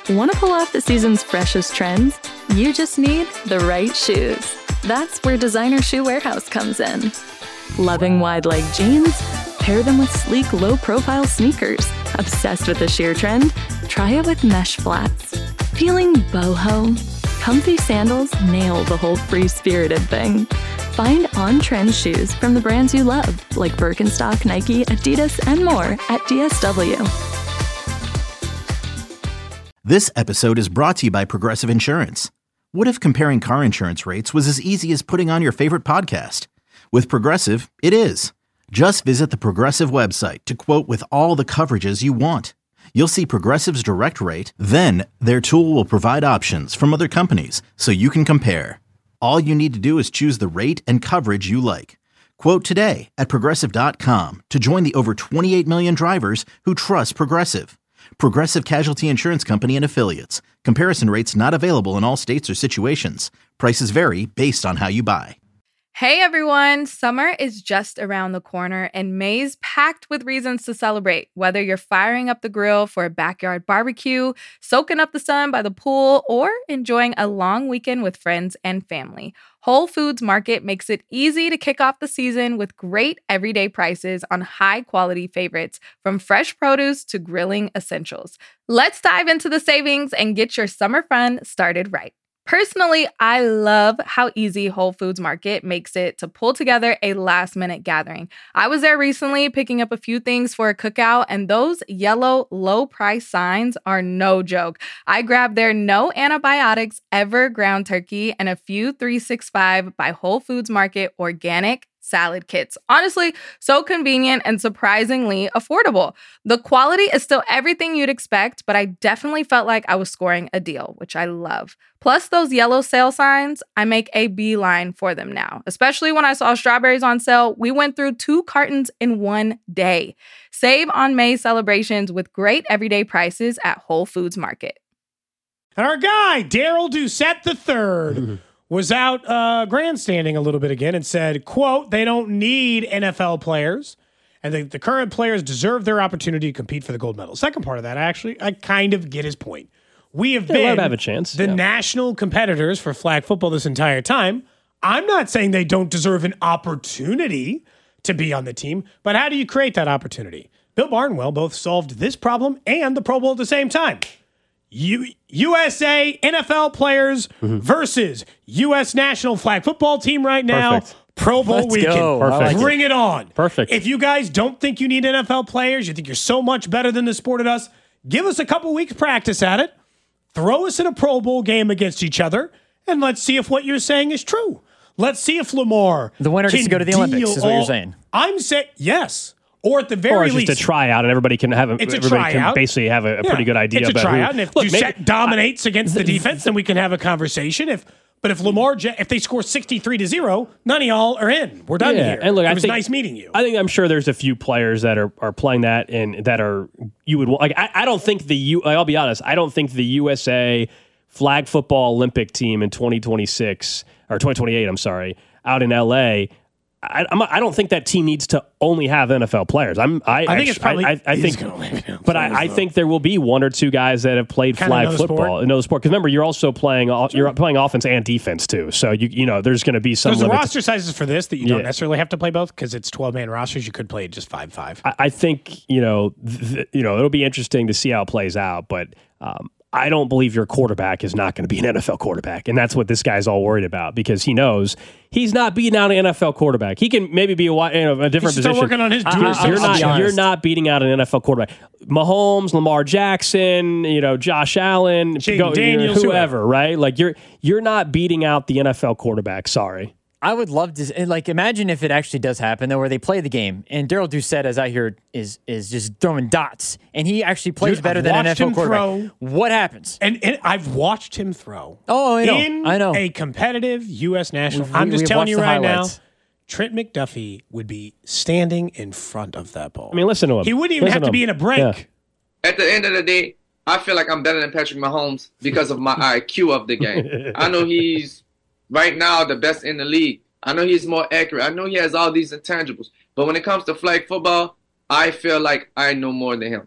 Want to pull off the season's freshest trends? You just need the right shoes. That's where Designer Shoe Warehouse comes in. Loving wide-leg jeans? Pair them with sleek, low-profile sneakers. Obsessed with the sheer trend? Try it with mesh flats. Feeling boho? Comfy sandals nail the whole free-spirited thing. Find on-trend shoes from the brands you love, like Birkenstock, Nike, Adidas, and more at DSW. This episode is brought to you by Progressive Insurance. What if comparing car insurance rates was as easy as putting on your favorite podcast? With Progressive, it is. Just visit the Progressive website to quote with all the coverages you want. You'll see Progressive's direct rate, then their tool will provide options from other companies so you can compare. All you need to do is choose the rate and coverage you like. Quote today at Progressive.com to join the over 28 million drivers who trust Progressive. Progressive Casualty Insurance Company and Affiliates. Comparison rates not available in all states or situations. Prices vary based on how you buy. Hey everyone, summer is just around the corner and May's packed with reasons to celebrate. Whether you're firing up the grill for a backyard barbecue, soaking up the sun by the pool, or enjoying a long weekend with friends and family, Whole Foods Market makes it easy to kick off the season with great everyday prices on high-quality favorites, from fresh produce to grilling essentials. Let's dive into the savings and get your summer fun started right. Personally, I love how easy Whole Foods Market makes it to pull together a last-minute gathering. I was there recently picking up a few things for a cookout, and those yellow low-price signs are no joke. I grabbed their no antibiotics ever ground turkey and a few 365 by Whole Foods Market organic salad kits. Honestly, so convenient and surprisingly affordable. The quality is still everything you'd expect, but I definitely felt like I was scoring a deal, which I love. Plus those yellow sale signs, I make a beeline for them now. Especially when I saw strawberries on sale, we went through 2 cartons in one day. Save on May celebrations with great everyday prices at Whole Foods Market. And our guy, Daryl Doucette III, was out grandstanding a little bit again and said, quote, they don't need NFL players, and the current players deserve their opportunity to compete for the gold medal. Second part of that, I kind of get his point. We have been have a chance. the national competitors for flag football this entire time. I'm not saying they don't deserve an opportunity to be on the team, but how do you create that opportunity? Bill Barnwell both solved this problem and the Pro Bowl at the same time. USA NFL players versus U.S. national flag football team right now. Perfect. Pro Bowl Let's weekend. go. Perfect. Bring it on. Perfect. If you guys don't think you need NFL players, you think you're so much better than the sport at us, give us a couple weeks practice at it. Throw us in a Pro Bowl game against each other, and let's see if what you're saying is true. Let's see if Lamar The winner gets to go to the Olympics, is what you're saying. I'm saying yes. Or at the very Or it's least, just a tryout, and everybody can have basically have a pretty good idea it's about a tryout, and if Doucette dominates maybe, against the defense, then we can have a conversation. But if Lamar, if they score 63-0, none of y'all are in. We're done here. And look, it was nice meeting you. I'm sure there's a few players that are playing that and that are you would like. I don't think I'll be honest. I don't think the USA flag football Olympic team in 2026 or 2028. I'm sorry, out in LA. I don't think that team needs to only have NFL players. I think it's probably. I think there will be 1 or 2 guys that have played flag football, another sport. Because remember, you're also playing offense and defense too. So you know there's going to be some. There's roster sizes for this that you don't necessarily have to play both because it's 12-man rosters. You could play just 5-5. I think it'll be interesting to see how it plays out, but. I don't believe your quarterback is not going to be an NFL quarterback. And that's what this guy's all worried about because he knows he's not beating out an NFL quarterback. He can maybe be a different he's position. Still working on his you're not beating out an NFL quarterback. Mahomes, Lamar Jackson, Josh Allen, Daniels, whoever, right? Like you're not beating out the NFL quarterback. Sorry. I would love to, imagine if it actually does happen, though, where they play the game, and Daryl Doucette, as I hear, is just throwing dots, and he actually plays better than an NFL quarterback. What happens? And I've watched him throw. Oh, I know. In a competitive U.S. national. I'm just telling you right now, Trent McDuffie would be standing in front of that ball. I mean, listen to him. He wouldn't even have to be in a break. Yeah. At the end of the day, I feel like I'm better than Patrick Mahomes because of my IQ of the game. I know he's right now the best in the league. I know he's more accurate. I know he has all these intangibles. But when it comes to flag football, I feel like I know more than him.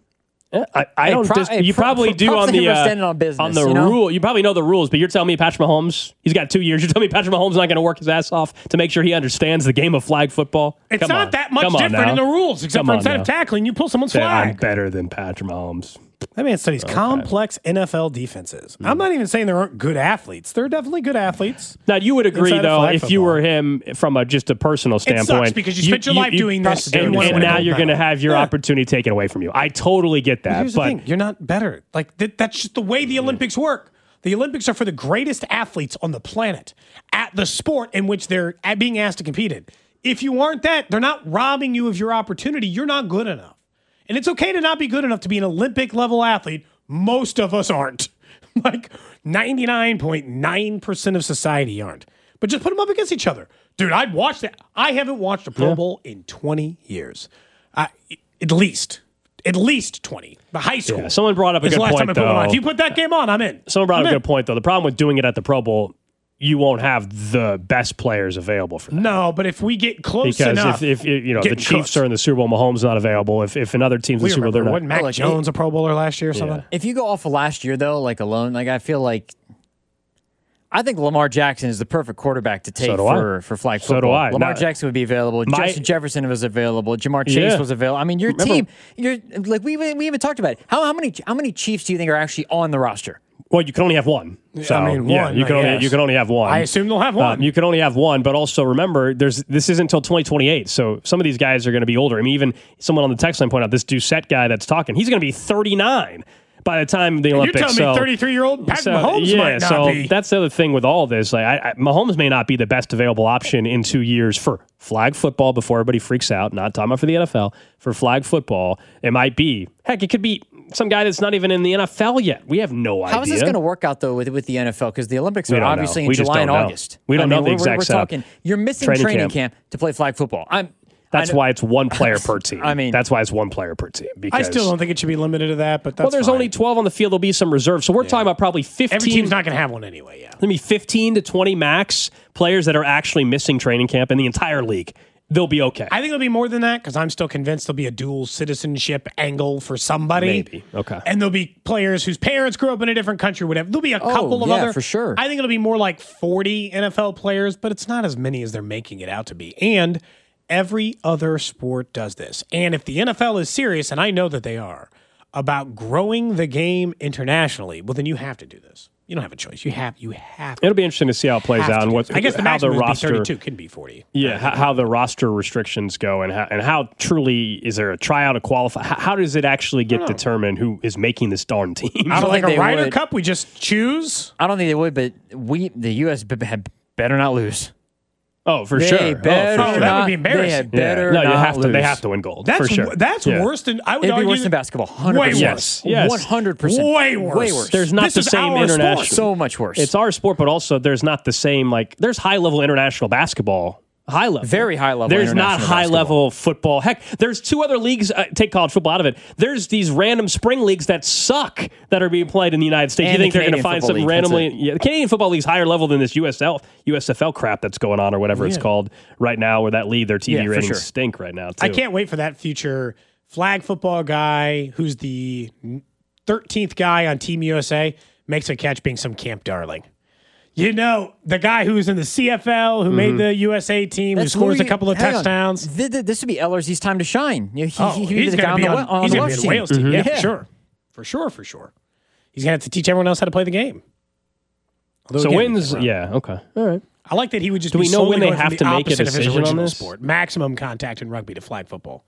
I don't. You probably do on the rule. You probably know the rules, but you're telling me Patrick Mahomes, he's got 2 years. You're telling me Patrick Mahomes is not going to work his ass off to make sure he understands the game of flag football. It's not that much different in the rules, except for instead of tackling, you pull someone's flag. I'm better than Patrick Mahomes. That man studies complex NFL defenses. I'm not even saying there aren't good athletes. There are definitely good athletes. Now, you would agree, though, if you were him from just a personal standpoint. It sucks because you spent your life doing this. And now you're going to have your opportunity taken away from you. I totally get that. But here's the thing. You're not better. Like that's just the way the Olympics work. The Olympics are for the greatest athletes on the planet at the sport in which they're being asked to compete in. If you aren't that, they're not robbing you of your opportunity. You're not good enough. And it's okay to not be good enough to be an Olympic-level athlete. Most of us aren't. Like 99.9% of society aren't. But just put them up against each other. Dude, I'd watch that. I haven't watched a Pro Bowl in 20 years. At least 20. The high school. Yeah, someone brought up a good point, though. If you put that game on, I'm in. Someone brought up a good point, though. The problem with doing it at the Pro Bowl, you won't have the best players available for that. No, but if we get close enough, because if the Chiefs are in the Super Bowl, Mahomes not available. If another team's in the Super Bowl, they're not. Wasn't Mac Jones a Pro Bowler last year or something? If you go off of last year though, I feel like I think Lamar Jackson is the perfect quarterback to take for flag football. So do I. Lamar Jackson would be available. Justin Jefferson was available. Jamar Chase was available. I mean, your team. You're like we even talked about it. How many Chiefs do you think are actually on the roster? Well, you can only have one. So, one. You can only have one. I assume they'll have one. You can only have one, but also remember, this isn't until 2028. So some of these guys are going to be older. I mean, even someone on the text line pointed out this Doucette guy that's talking. He's going to be 39 by the time the Olympics. You're telling me 33-year-old Patrick Mahomes might not be. That's the other thing with all this. Mahomes may not be the best available option in 2 years for flag football before everybody freaks out. Not talking about for the NFL. For flag football, it might be. Heck, it could be some guy that's not even in the NFL yet. We have no idea. How is this going to work out, though, with the NFL? Because the Olympics are obviously in July and August. We don't know the exact setup. You're missing training camp to play flag football. That's why it's one player per team. That's why it's one player per team. Because I still don't think it should be limited to that, but that's there's only 12 on the field. There'll be some reserves. So we're talking about probably 15. Every team's not going to have one anyway, There'll be 15 to 20 max players that are actually missing training camp in the entire league. They'll be okay. I think it'll be more than that because I'm still convinced there'll be a dual citizenship angle for somebody. Maybe. Okay. And there'll be players whose parents grew up in a different country or whatever. There'll be a couple of other. For sure. I think it'll be more like 40 NFL players, but it's not as many as they're making it out to be. And every other sport does this. And if the NFL is serious, and I know that they are, about growing the game internationally, well, then you have to do this. You don't have a choice. You have. It'll be interesting to see how it plays out and what. I guess the maximum would be 32. Could be 40. Yeah, how the roster restrictions go and how truly is there a tryout, a qualify? How does it actually get determined who is making this darn team? I don't like a Ryder Cup. We just choose. I don't think they would, but the U.S. better not lose. Oh, for sure. That would be embarrassing. They have to win gold. That's for sure. That's worse than I would It'd argue. Be worse than basketball. 100%. Way worse. Yes. 100%. Way worse. There's not the same international. So much worse. It's our sport, but also there's not the same there's high level international basketball. High level. Very high level. There's not high level football. Heck, there's two other leagues. Take college football out of it. There's these random spring leagues that suck that are being played in the United States. And you think they're going to Canadian find something League, randomly? Yeah, the Canadian Football League's higher level than this USFL crap that's going on or whatever it's called right now, where that league, their TV ratings stink right now, too. I can't wait for that future flag football guy who's the 13th guy on Team USA makes a catch being some camp darling. You know, the guy who's in the CFL, who made the USA team, who scores a couple of touchdowns. This would be Eller's time to shine. He's going to be on the Wales team. Yeah, for sure. He's going to have to teach everyone else how to play the game. Wins, okay. All right. I like that he would just Do we know when they have to make a decision on this? Sport. Maximum contact in rugby to flag football.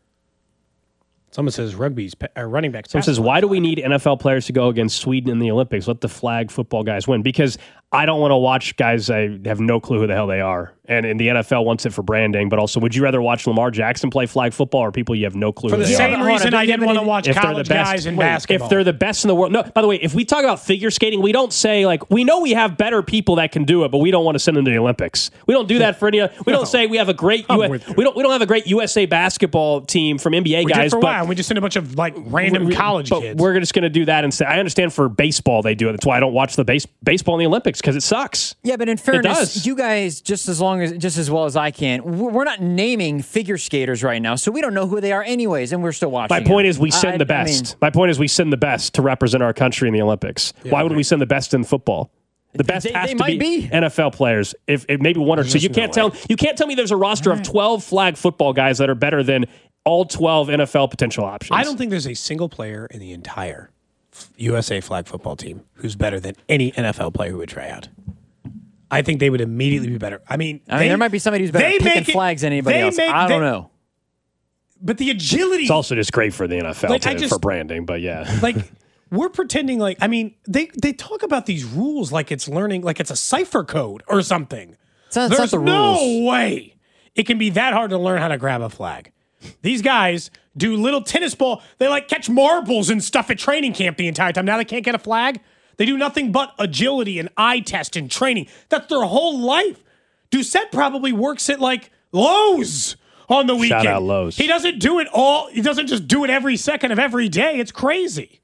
Someone says running backs. Someone says, why do we need NFL players to go against Sweden in the Olympics? Let the flag football guys win. Because I don't want to watch guys I have no clue who the hell they are. And the NFL wants it for branding. But also, would you rather watch Lamar Jackson play flag football or people you have no clue who they are? For the same reason I didn't want to watch college guys in basketball. If they're the best in the world. No, by the way, if we talk about figure skating, we don't say, we know we have better people that can do it, but we don't want to send them to the Olympics. We don't do that for any. We don't say we have a great we don't have a great USA basketball team from NBA guys. For a while. We just send a bunch of random college kids. But we're just going to do that instead. I understand for baseball they do it. That's why I don't watch the baseball in the Olympics because it sucks. Yeah, but in fairness, you guys, just as long just as well as I can. We're not naming figure skaters right now, so we don't know who they are anyways, and we're still watching. My point is we send the best. My point is we send the best to represent our country in the Olympics. Yeah, why wouldn't we send the best in football? The best has to be NFL players. If maybe one or two. You can't tell me there's a roster of 12 flag football guys that are better than all 12 NFL potential options. I don't think there's a single player in the entire USA flag football team who's better than any NFL player who would try out. I think they would immediately be better. I mean, there might be somebody who's better at picking flags than anybody else. I don't know. But the agility... It's also just great for the NFL, for branding, but yeah. Like, we're pretending like... I mean, they talk about these rules like it's learning, like it's a cipher code or something. There's no way it can be that hard to learn how to grab a flag. These guys do little tennis ball. They catch marbles and stuff at training camp the entire time. Now they can't get a flag. They do nothing but agility and eye test and training. That's their whole life. Doucette probably works at Lowe's on the weekend. Shout out Lowe's. He doesn't do it all. He doesn't just do it every second of every day. It's crazy.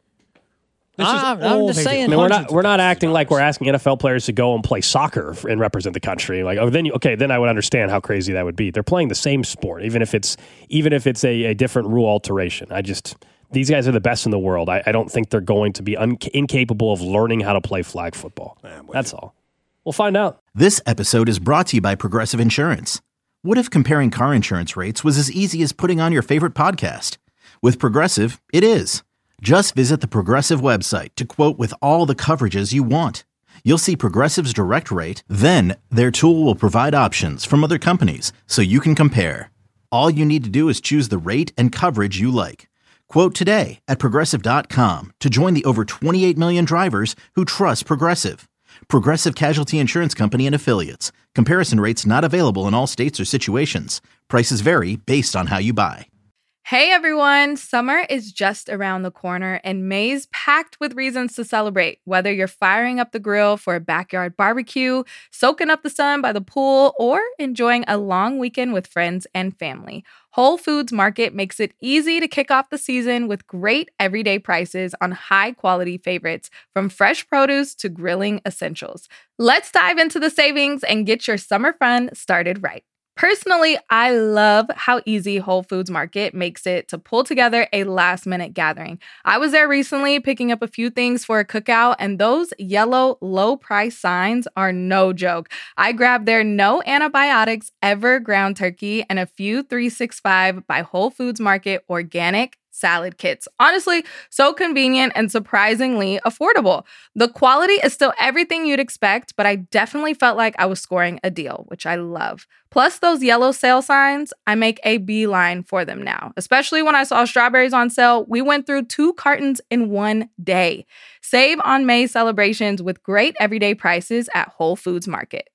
I'm just saying. I mean, we're not acting like we're asking NFL players to go and play soccer and represent the country. Then I would understand how crazy that would be. They're playing the same sport, even if it's a different rule alteration. These guys are the best in the world. I don't think they're going to be incapable of learning how to play flag football. That's all. We'll find out. This episode is brought to you by Progressive Insurance. What if comparing car insurance rates was as easy as putting on your favorite podcast? With Progressive, it is. Just visit the Progressive website to quote with all the coverages you want. You'll see Progressive's direct rate, then their tool will provide options from other companies so you can compare. All you need to do is choose the rate and coverage you like. Quote today at Progressive.com to join the over 28 million drivers who trust Progressive. Progressive Casualty Insurance Company and Affiliates. Comparison rates not available in all states or situations. Prices vary based on how you buy. Hey everyone, summer is just around the corner and May's packed with reasons to celebrate. Whether you're firing up the grill for a backyard barbecue, soaking up the sun by the pool, or enjoying a long weekend with friends and family, Whole Foods Market makes it easy to kick off the season with great everyday prices on high-quality favorites, from fresh produce to grilling essentials. Let's dive into the savings and get your summer fun started right. Personally, I love how easy Whole Foods Market makes it to pull together a last-minute gathering. I was there recently picking up a few things for a cookout, and those yellow low-price signs are no joke. I grabbed their no antibiotics ever ground turkey and a few 365 by Whole Foods Market organic salad kits. Honestly, so convenient and surprisingly affordable. The quality is still everything you'd expect, but I definitely felt like I was scoring a deal, which I love. Plus those yellow sale signs, I make a beeline for them now. Especially when I saw strawberries on sale, we went through 2 cartons in one day. Save on May celebrations with great everyday prices at Whole Foods Market.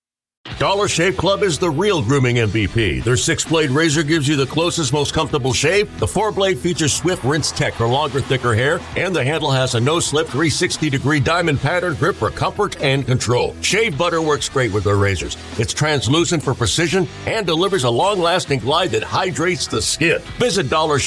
Dollar Shave Club is the real grooming MVP. Their 6-blade razor gives you the closest, most comfortable shave. The 4-blade features swift rinse tech for longer, thicker hair. And the handle has a no-slip 360-degree diamond pattern grip for comfort and control. Shave butter works great with their razors. It's translucent for precision and delivers a long-lasting glide that hydrates the skin. Visit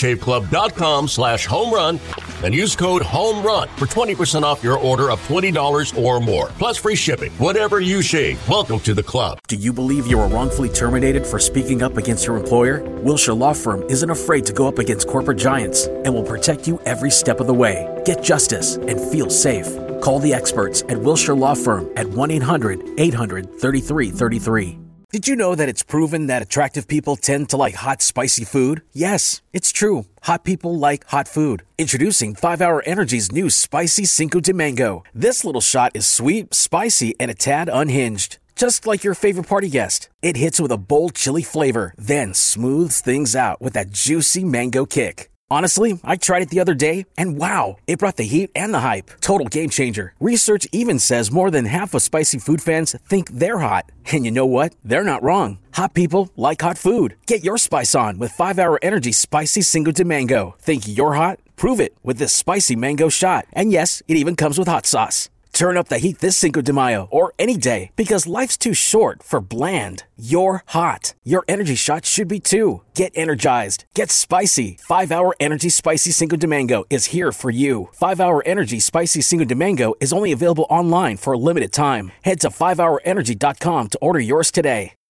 DollarShaveClub.com/homerun and use code HOMERUN for 20% off your order of $20 or more. Plus free shipping. Whatever you shave, welcome to the club. Do you believe you were wrongfully terminated for speaking up against your employer? Wilshire Law Firm isn't afraid to go up against corporate giants and will protect you every step of the way. Get justice and feel safe. Call the experts at Wilshire Law Firm at 1-800-800-3333. Did you know that it's proven that attractive people tend to like hot, spicy food? Yes, it's true. Hot people like hot food. Introducing 5-Hour Energy's new Spicy Cinco de Mango. This little shot is sweet, spicy, and a tad unhinged. Just like your favorite party guest. It hits with a bold chili flavor, then smooths things out with that juicy mango kick. Honestly, I tried it the other day, and wow, it brought the heat and the hype. Total game changer. Research even says more than half of spicy food fans think they're hot. And you know what? They're not wrong. Hot people like hot food. Get your spice on with 5-Hour Energy Spicy Cinco de Mango. Think you're hot? Prove it with this spicy mango shot. And yes, it even comes with hot sauce. Turn up the heat this Cinco de Mayo or any day, because life's too short for bland. You're hot. Your energy shot should be too. Get energized. Get spicy. 5-Hour Energy Spicy Cinco de Mango is here for you. 5-Hour Energy Spicy Cinco de Mango is only available online for a limited time. Head to 5hourenergy.com to order yours today.